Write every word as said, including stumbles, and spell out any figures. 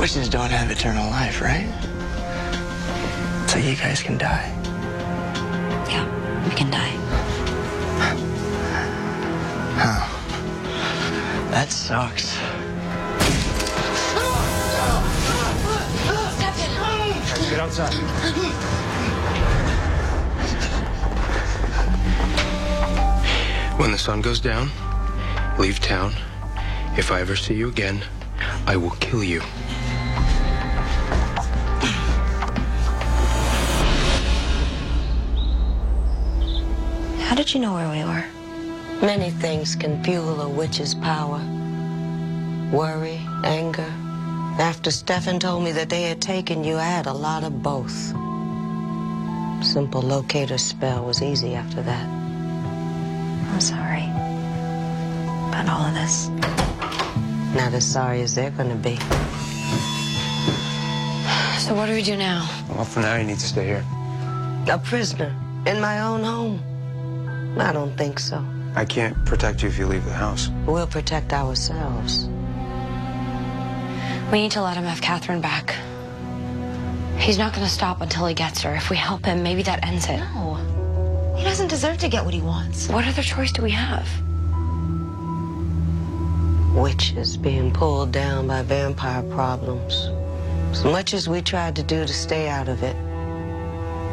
Witches don't have eternal life, right? So you guys can die. Yeah, we can die. Huh. That sucks. Let's get outside. When the sun goes down, leave town. If I ever see you again, I will kill you. How did you know where we were? Many things can fuel a witch's power. Worry, anger. After Stefan told me that they had taken you, I had a lot of both. Simple locator spell was easy after that. I'm sorry about all of this. Not as sorry as they're gonna be. So what do we do now? Well, for now, you need to stay here. A prisoner in my own home? I don't think so. I can't protect you if you leave the house. We'll protect ourselves. We need to let him have Catherine back. He's not going to stop until he gets her. If we help him, maybe that ends it. No. He doesn't deserve to get what he wants. What other choice do we have? Witches being pulled down by vampire problems. As much as we tried to do to stay out of it,